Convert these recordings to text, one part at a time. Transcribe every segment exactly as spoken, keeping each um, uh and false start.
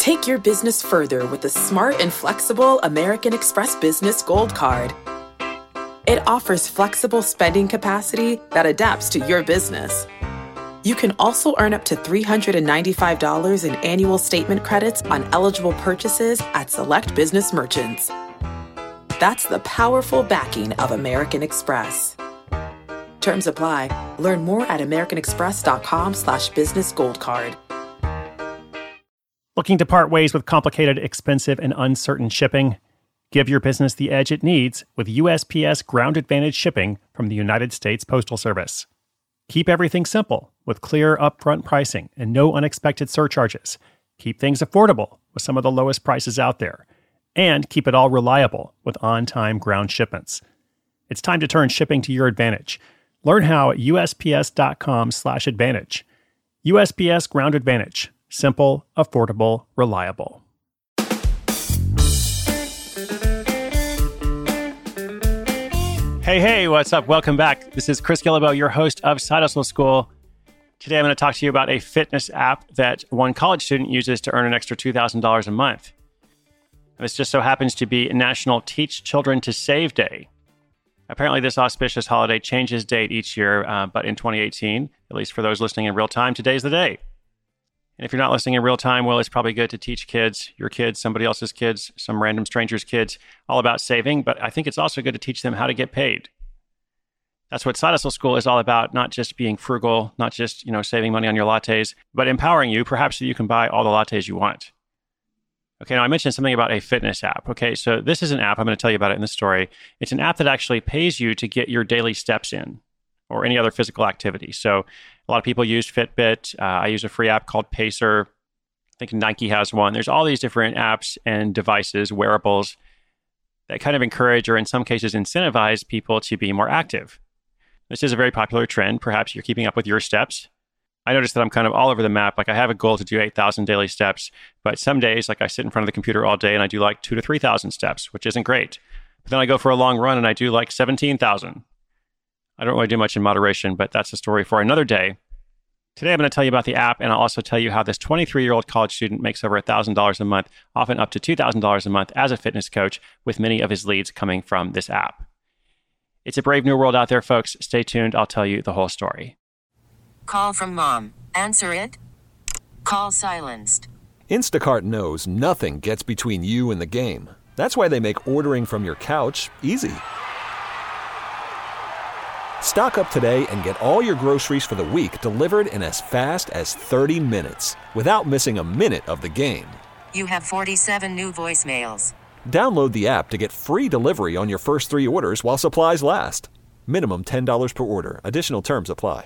Take your business further with the smart and flexible American Express Business Gold Card. It offers flexible spending capacity that adapts to your business. You can also earn up to three hundred ninety-five dollars in annual statement credits on eligible purchases at select business merchants. That's the powerful backing of American Express. Terms apply. Learn more at americanexpress.com slash business gold card. Looking to part ways with complicated, expensive, and uncertain shipping? Give your business the edge it needs with U S P S Ground Advantage shipping from the United States Postal Service. Keep everything simple with clear upfront pricing and no unexpected surcharges. Keep things affordable with some of the lowest prices out there. And keep it all reliable with on-time ground shipments. It's time to turn shipping to your advantage. Learn how at USPS.com slash advantage. U S P S Ground Advantage. Simple, affordable, reliable. Hey, hey, what's up? Welcome back. This is Chris Guillebeau, your host of Side Hustle School. Today I'm going to talk to you about a fitness app that one college student uses to earn an extra two thousand dollars a month. This just so happens to be National Teach Children to Save Day. Apparently this auspicious holiday changes date each year, uh, but in twenty eighteen, at least for those listening in real time, today's the day. And if you're not listening in real time, well, it's probably good to teach kids, your kids, somebody else's kids, some random stranger's kids, all about saving. But I think it's also good to teach them how to get paid. That's what Side Hustle School is all about, not just being frugal, not just, you know, saving money on your lattes, but empowering you, perhaps so you can buy all the lattes you want. Okay, now I mentioned something about a fitness app. Okay, so this is an app, I'm going to tell you about it in the story. It's an app that actually pays you to get your daily steps in or any other physical activity. So a lot of people use Fitbit. Uh, I use a free app called Pacer. I think Nike has one. There's all these different apps and devices, wearables, that kind of encourage or in some cases incentivize people to be more active. This is a very popular trend. Perhaps you're keeping up with your steps. I noticed that I'm kind of all over the map. Like I have a goal to do eight thousand daily steps, but some days, like I sit in front of the computer all day and I do like two to three thousand steps, which isn't great. But then I go for a long run and I do like seventeen thousand. I don't really do much in moderation, but that's a story for another day. Today, I'm going to tell you about the app, and I'll also tell you how this twenty-three-year-old college student makes over one thousand dollars a month, often up to two thousand dollars a month as a fitness coach, with many of his leads coming from this app. It's a brave new world out there, folks. Stay tuned. I'll tell you the whole story. Call from mom. Answer it. Call silenced. Instacart knows nothing gets between you and the game. That's why they make ordering from your couch easy. Stock up today and get all your groceries for the week delivered in as fast as thirty minutes without missing a minute of the game. You have forty-seven new voicemails. Download the app to get free delivery on your first three orders while supplies last. Minimum ten dollars per order. Additional terms apply.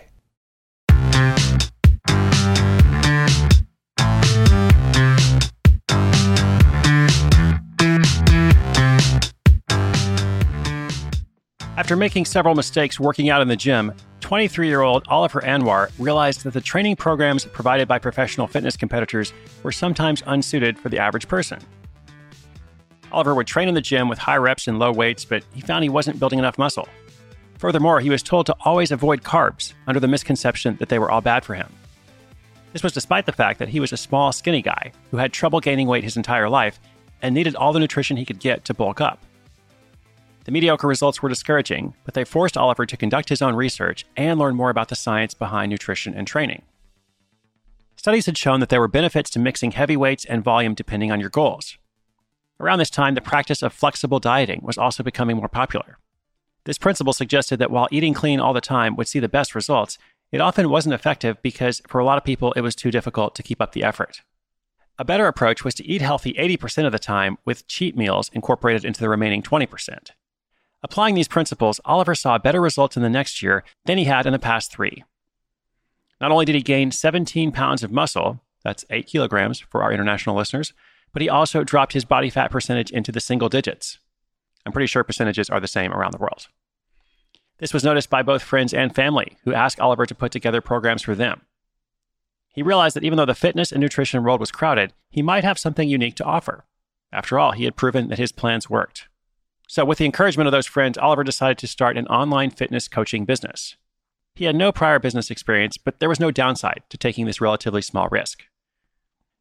After making several mistakes working out in the gym, twenty-three-year-old Oliver Anwar realized that the training programs provided by professional fitness competitors were sometimes unsuited for the average person. Oliver would train in the gym with high reps and low weights, but he found he wasn't building enough muscle. Furthermore, he was told to always avoid carbs under the misconception that they were all bad for him. This was despite the fact that he was a small, skinny guy who had trouble gaining weight his entire life and needed all the nutrition he could get to bulk up. The mediocre results were discouraging, but they forced Oliver to conduct his own research and learn more about the science behind nutrition and training. Studies had shown that there were benefits to mixing heavy weights and volume depending on your goals. Around this time, the practice of flexible dieting was also becoming more popular. This principle suggested that while eating clean all the time would see the best results, it often wasn't effective because for a lot of people it was too difficult to keep up the effort. A better approach was to eat healthy eighty percent of the time with cheat meals incorporated into the remaining twenty percent. Applying these principles, Oliver saw better results in the next year than he had in the past three. Not only did he gain seventeen pounds of muscle, that's eight kilograms for our international listeners, but he also dropped his body fat percentage into the single digits. I'm pretty sure percentages are the same around the world. This was noticed by both friends and family, who asked Oliver to put together programs for them. He realized that even though the fitness and nutrition world was crowded, he might have something unique to offer. After all, he had proven that his plans worked. So with the encouragement of those friends, Oliver decided to start an online fitness coaching business. He had no prior business experience, but there was no downside to taking this relatively small risk.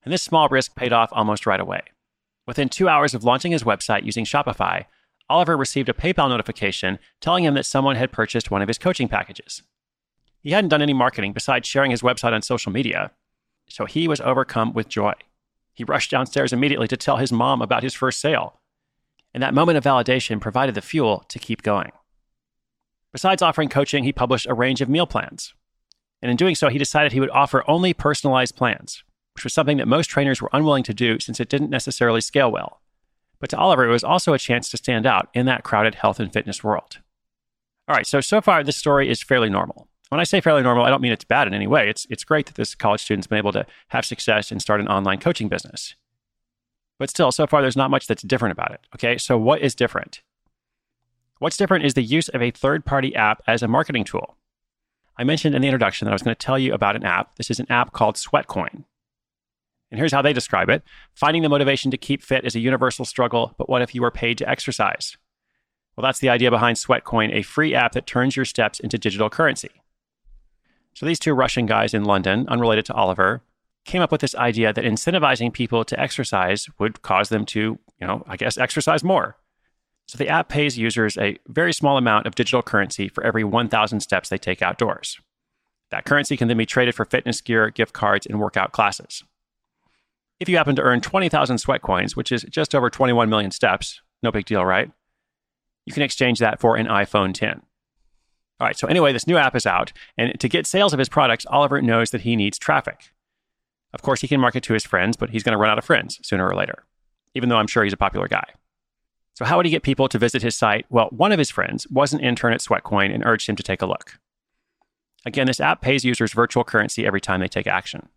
And this small risk paid off almost right away. Within two hours of launching his website using Shopify, Oliver received a PayPal notification telling him that someone had purchased one of his coaching packages. He hadn't done any marketing besides sharing his website on social media, so he was overcome with joy. He rushed downstairs immediately to tell his mom about his first sale. And that moment of validation provided the fuel to keep going. Besides offering coaching, he published a range of meal plans. And in doing so, he decided he would offer only personalized plans, which was something that most trainers were unwilling to do since it didn't necessarily scale well. But to Oliver, it was also a chance to stand out in that crowded health and fitness world. All right, so so far this story is fairly normal. When I say fairly normal, I don't mean it's bad in any way. It's it's great that this college student's been able to have success and start an online coaching business. But still, so far there's not much that's different about it. Okay, so what is different? What's different is the use of a third-party app as a marketing tool. I mentioned in the introduction that I was going to tell you about an app. This is an app called Sweatcoin. And here's how they describe it. Finding the motivation to keep fit is a universal struggle, but what if you were paid to exercise? Well, that's the idea behind Sweatcoin, a free app that turns your steps into digital currency. So these two Russian guys in London, unrelated to Oliver, came up with this idea that incentivizing people to exercise would cause them to, you know, I guess, exercise more. So the app pays users a very small amount of digital currency for every one thousand steps they take outdoors. That currency can then be traded for fitness gear, gift cards, and workout classes. If you happen to earn twenty thousand sweat coins, which is just over twenty-one million steps, no big deal, right? You can exchange that for an iPhone ten. All right, so anyway, this new app is out, and to get sales of his products, Oliver knows that he needs traffic. Of course, he can market to his friends, but he's going to run out of friends sooner or later, even though I'm sure he's a popular guy. So how would he get people to visit his site? Well, one of his friends was an intern at Sweatcoin and urged him to take a look. Again, this app pays users virtual currency every time they take action.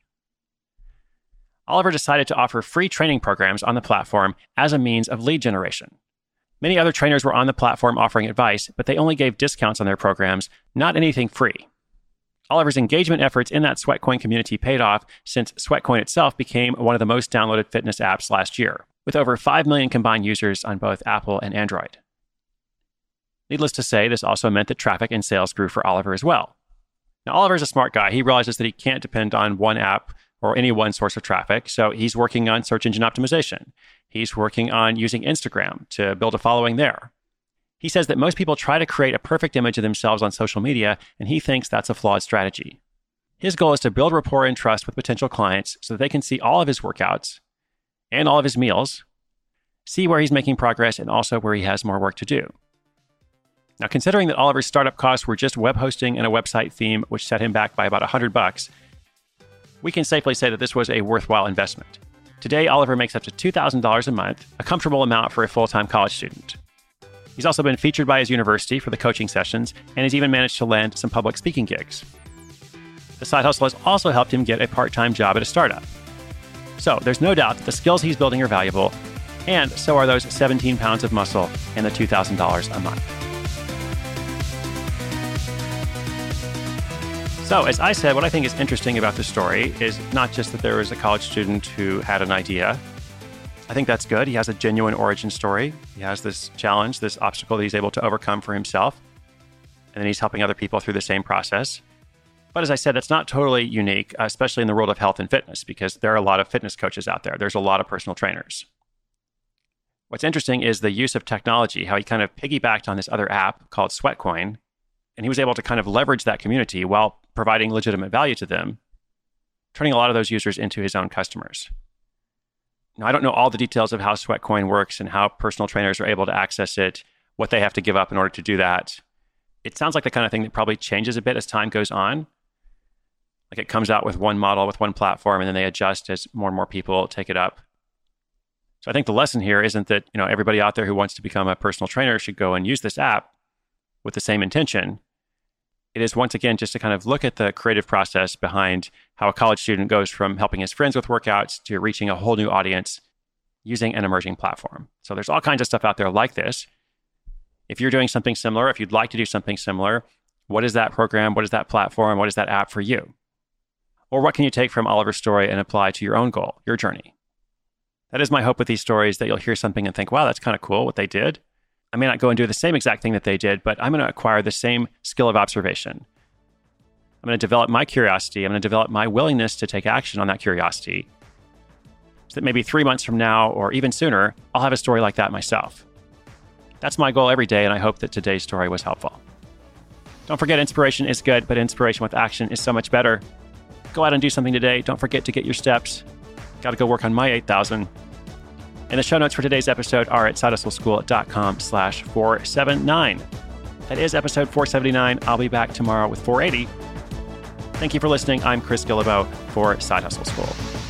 Oliver decided to offer free training programs on the platform as a means of lead generation. Many other trainers were on the platform offering advice, but they only gave discounts on their programs, not anything free. Oliver's engagement efforts in that Sweatcoin community paid off since Sweatcoin itself became one of the most downloaded fitness apps last year, with over five million combined users on both Apple and Android. Needless to say, this also meant that traffic and sales grew for Oliver as well. Now, Oliver's a smart guy. He realizes that he can't depend on one app or any one source of traffic, so he's working on search engine optimization. He's working on using Instagram to build a following there. He says that most people try to create a perfect image of themselves on social media, and he thinks that's a flawed strategy. His goal is to build rapport and trust with potential clients so that they can see all of his workouts and all of his meals, see where he's making progress, and also where he has more work to do. Now, considering that Oliver's startup costs were just web hosting and a website theme, which set him back by about one hundred bucks, we can safely say that this was a worthwhile investment. Today, Oliver makes up to two thousand dollars a month, a comfortable amount for a full-time college student. He's also been featured by his university for the coaching sessions and has even managed to land some public speaking gigs. The side hustle has also helped him get a part-time job at a startup. So there's no doubt that the skills he's building are valuable, and so are those seventeen pounds of muscle and the two thousand dollars a month. So, as I said, what I think is interesting about this story is not just that there was a college student who had an idea. I think that's good. He has a genuine origin story. He has this challenge, this obstacle that he's able to overcome for himself. And then he's helping other people through the same process. But as I said, that's not totally unique, especially in the world of health and fitness, because there are a lot of fitness coaches out there. There's a lot of personal trainers. What's interesting is the use of technology, how he kind of piggybacked on this other app called Sweatcoin, and he was able to kind of leverage that community while providing legitimate value to them, turning a lot of those users into his own customers. Now, I don't know all the details of how Sweatcoin works and how personal trainers are able to access it, what they have to give up in order to do that. It sounds like the kind of thing that probably changes a bit as time goes on. Like it comes out with one model, with one platform, and then they adjust as more and more people take it up. So I think the lesson here isn't that, you know, everybody out there who wants to become a personal trainer should go and use this app with the same intention. It is, once again, just to kind of look at the creative process behind how a college student goes from helping his friends with workouts to reaching a whole new audience using an emerging platform. So there's all kinds of stuff out there like this. If you're doing something similar, if you'd like to do something similar, what is that program? What is that platform? What is that app for you? Or what can you take from Oliver's story and apply to your own goal, your journey? That is my hope with these stories, that you'll hear something and think, wow, that's kind of cool what they did. I may not go and do the same exact thing that they did, but I'm going to acquire the same skill of observation. I'm going to develop my curiosity. I'm going to develop my willingness to take action on that curiosity. so that maybe three months from now or even sooner, I'll have a story like that myself. That's my goal every day, and I hope that today's story was helpful. Don't forget, inspiration is good, but inspiration with action is so much better. Go out and do something today. Don't forget to get your steps. Got to go work on my eight thousand. And the show notes for today's episode are at sidehustleschool.com slash 479. That is episode four seventy-nine. I'll be back tomorrow with four eighty. Thank you for listening. I'm Chris Guillebeau for Side Hustle School.